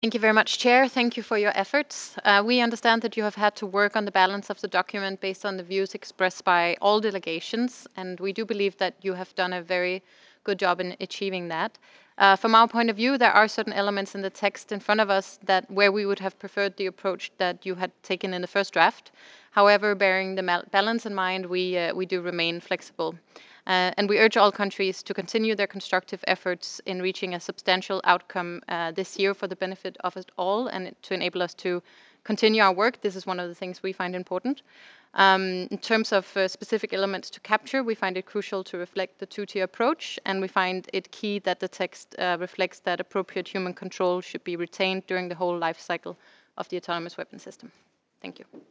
Thank you very much, Chair. Thank you for your efforts. We understand that you have had to work on the balance of the document based on the views expressed by all delegations, and we do believe that you have done a very good job in achieving that. From our point of view, there are certain elements in the text in front of us that where we would have preferred the approach that you had taken in the first draft. However, bearing the balance in mind, we do remain flexible. And we urge all countries to continue their constructive efforts in reaching a substantial outcome this year for the benefit of us all and to enable us to continue our work. This is one of the things we find important. In terms of specific elements to capture, we find it crucial to reflect the two-tier approach, and we find it key that the text reflects that appropriate human control should be retained during the whole life cycle of the autonomous weapon system. Thank you.